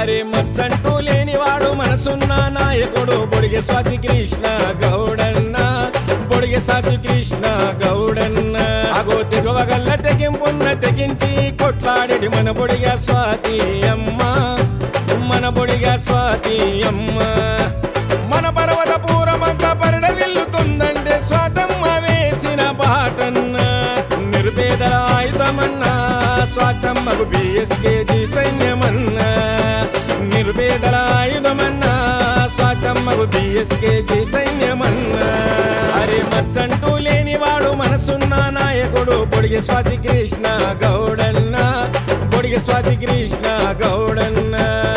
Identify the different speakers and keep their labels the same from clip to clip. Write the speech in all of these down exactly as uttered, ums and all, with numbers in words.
Speaker 1: అరే మచ్చంటూ లేనివాడు మనసున్న నాయకుడు బొడిగె స్వాతి కృష్ణ గౌడన్న బొడిగె స్వాతి కృష్ణ గౌడన్న అగో తెగవగల్ల తెగింపున్న తెగించి కొట్లాడేది మన బొడిగె స్వాతి అమ్మ మన బొడిగె స్వాతి అమ్మ మన పర్వత పూరమంతా పరిడ వెళ్తుందంటే స్వాతమ్మ వేసిన బాటన్న నిరుపేదల ఆయుధమన్నా స్వాతమ్మకు బిఎస్కేజీ సైన్యమన్నా నిరుపేదల ఆయుధమన్నా స్వాతమ్మకు బిఎస్కేజీ సైన్యమన్నా అరే మచ్చంటూ లేనివాడు మనసున్న నాయకుడు బొడిగె స్వాతి కృష్ణ గౌడన్న బొడిగె స్వాతి కృష్ణ గౌడన్న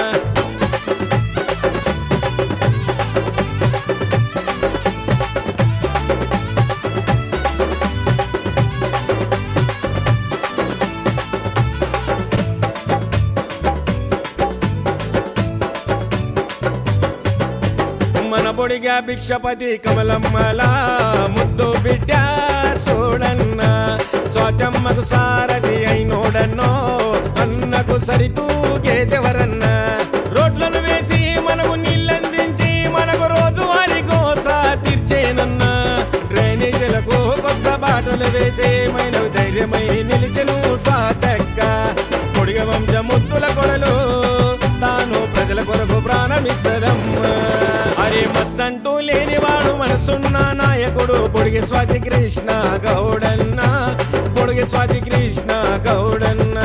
Speaker 1: మన బొడిగా భిక్షపతి కమలమ్మల ముద్దు బిడ్డ సోడన్న స్వాతమ్మకు సారథి అయినోడన్నో అన్నకు సరితూగేదెవరన్న రోడ్లను వేసి మనకు నీళ్ళందించి మనకు రోజువారి కోస తీర్చేనన్న డ్రైనేజీలకు కొత్త బాటలు వేసే మైనవి ధైర్యమై నిలిచెను స్వాతక్క బొడిగ వంశ ముద్దుల కొడలు తాను ప్రజల కొరకు ప్రాణమిస్తదమ్మా అరే మచ్చంటూ లేనివాడు మనసున్న నాయకుడు బొడిగె స్వాతి కృష్ణ గౌడన్న బొడిగె స్వాతి కృష్ణ గౌడన్న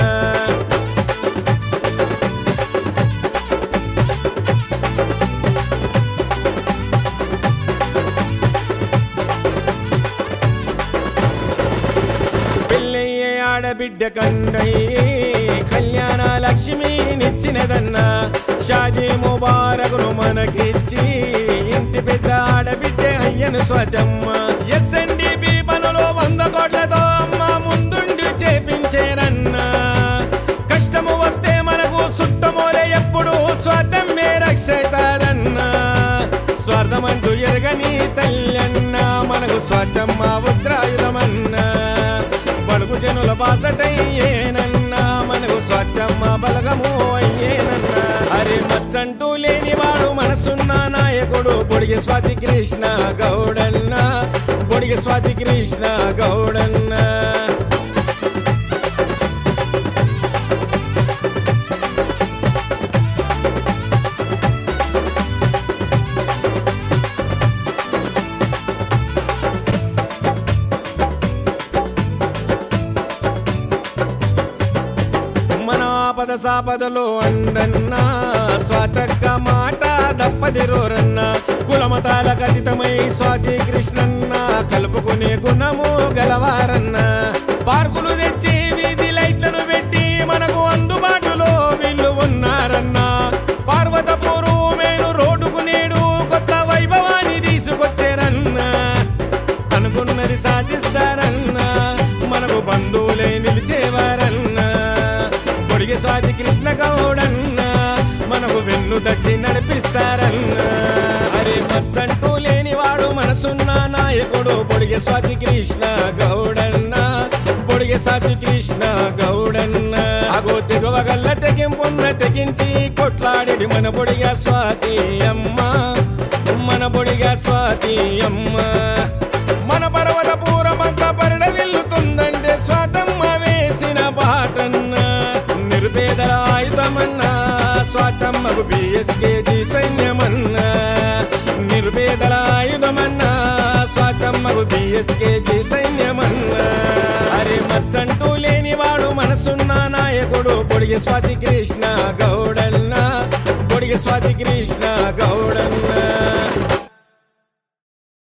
Speaker 1: పెళ్ళయ్యే ఆడబిడ్డ కండయ్యే కళ్యాణ లక్ష్మి నిచ్చినదన్నా షాదీ ముబారకును మనకిచ్చి ఇంటి పెద్ద ఆడబిడ్డ అయ్యను స్వాతమ్మ ఎస్ఎన్డిపి పనులు వంద కోట్లతో అమ్మ ముందుండి చేపించేరన్నా కష్టము వస్తే మనకు సుట్టమోలే ఎప్పుడు స్వాతమ్మే రక్షితాదన్నా స్వార్థమంటూ ఎరగని తల్లన్న మనకు స్వాతమ్మ ఉత్తరాయుధమన్నా బడుగు జనుల బాసటయ్యేనన్నా మనకు స్వాతమ్మ బలగము అయ్యేనన్నా అరే మచ్చంటూ లేనివాడు మనసున్న నాయకుడు బొడిగె స్వాతి కృష్ణ గౌడన్న బొడిగె స్వాతి కృష్ణ గౌడన్న పద సాపదలో అండన్నా స్వాతక్క మాట దప్పదిరోరన్న కులమతాలకు అతీతమై స్వాతి కృష్ణన్న కలుపుకునే గుణము గలవారన్న పార్కులు తెచ్చి వీధి లైట్లను పెట్టి మనకు అందుబాటులో వీళ్ళు ఉన్నారన్న పార్వతపూరు మేను రోడ్డుకు నేడు కొత్త వైభవాన్ని తీసుకొచ్చారన్న అనుకున్నది సాధిస్తారన్న మనకు బంధువులై నిలిచేవారన్న బొడిగె స్వాతి కృష్ణ గౌడన్న మనకు వెన్ను తట్టి నడిపిస్తారన్న అరే మచ్చంటూ లేనివాడు మనసున్న నాయకుడు బొడిగె స్వాతి కృష్ణ గౌడన్న బొడిగె స్వాతి కృష్ణ గౌడన్న అగో తెగవగల్ల తెగింపున్న తెగించి కొట్లాడేది మన బొడిగె స్వాతి అమ్మ మన బొడిగె స్వాతి అమ్మ మన పర్వత పూరమంతా పరిడ వెళ్తుందంటే స్వాతమ్మ వేసిన బాటన్న నిరుపేదల ఆయుధమన్నా స్వాతమ్మకు బిఎస్కేజీ సైన్యమన్నా నిరుపేదల ఆయుధమన్నా స్వాతమ్మకు బిఎస్కేజీ సైన్యమన్నా అరే మచ్చంటూ లేనివాడు మనసున్న నాయకుడు బొడిగె స్వాతి కృష్ణ గౌడన్న బొడిగె స్వాతి కృష్ణ గౌడన్న